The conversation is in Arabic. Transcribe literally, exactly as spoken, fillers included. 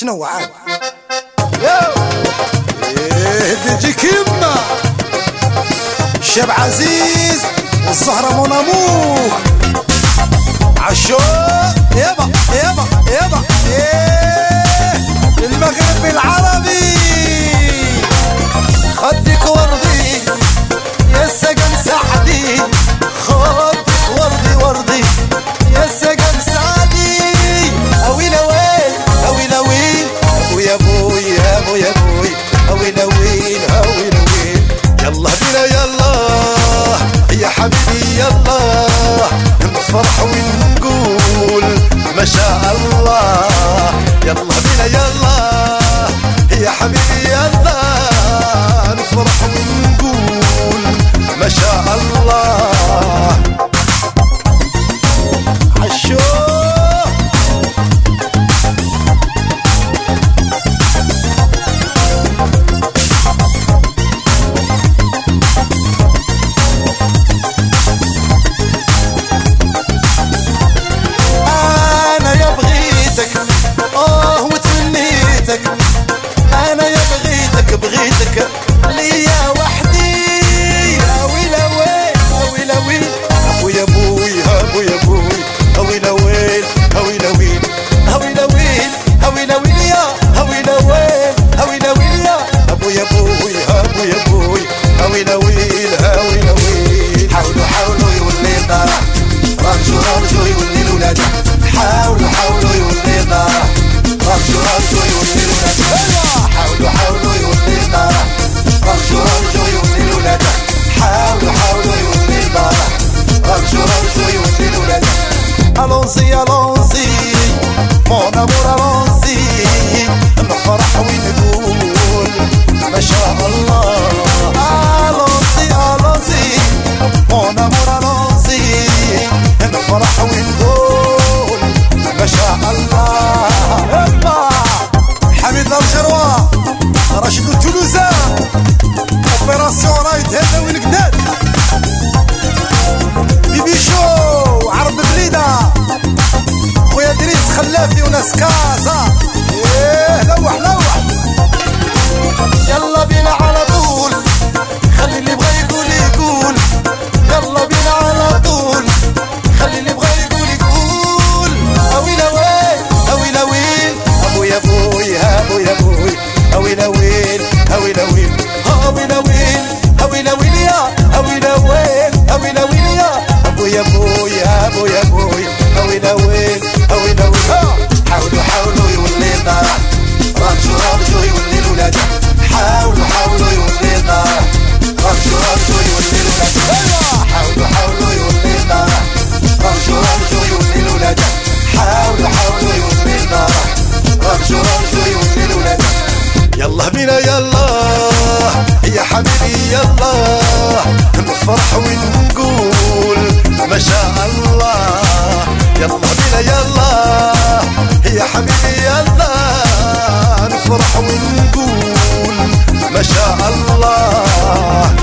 شنو وعاد ايه بيجي كيما الشاب عزيز والزهرة مناموك عشو يابا يابا يابا ايه المغرب العربي خدك وردي يا سجن سعدي خدك وردي وردي يا سجن سعدي اويل اويل اويل اويل ابويا ابويا ابويا ابويا اويل اويل اويل اويل يلا بينا يلا يا حبيبي يلا نفرح ونقول ما شاء الله يلا بينا يلا يا حبيبي يلا نفرح ونقول ما شاء الله عشو انا يا بغيتك بغيتك ليا وحدي يا ويلا ويل يا ويلا ويل ابويا ابويا ابويا ابويا ويلا ويل ويلا ويل ويلا ويل ويلا ويل يا ويلا ويل ويلا ويل يا ابويا ابويا ابويا ابويا ويلا ويل ويلا ويل حاولوا حاولوا يولينا رجوا رجوا يولي الولاد حاولوا حاولوا يولينا رجوا رجوا يولي الولاد حاولوا حاولوا يولينا رجوا رجوا يولي الولاد حاولوا حاولوا يولينا رجوا رجوا يولي الولاد الونسي الونسي مون امور الونسي نفرح ونقول ما شاء الله الونسي الونسي مون امور الونسي نفرح ونقول ما شاء الله حميد الجروة راشد التلوزان اوبيراسيون رايت هذا وين قداد بيبي شو عرب بليده خويا دريس خلافي وناس كازا ايه لوح لوح يلا بينا على طول خلي اللي بغا يقول يقول يلا بينا على طول خلي اللي بغا يقول يقول اويلا ويل اويلا ويل ابويا ابويا ابويا ابويا اويلا ويل اويلا ويل اويلا ويل اويلا ويل يا اويلا ويل اويلا ويل يا ابويا ابويا ابويا ابويا اويلا ويل اويلا ويل حاولوا حاولوا يولينا رجوا رجوا يولي الولاد حاولوا حاولوا يولينا رجوا رجوا يولي الولاد حاولوا حاولوا يولينا رجوا رجوا يولي الولاد حاولوا حاولوا يولينا رجوا رجوا يولي الولاد يلا بينا يلا يا حبيبي يلا نفرح ونقول ما شاء الله يلا بينا يلا يا حبيبي يلا نفرح ونقول ما شاء الله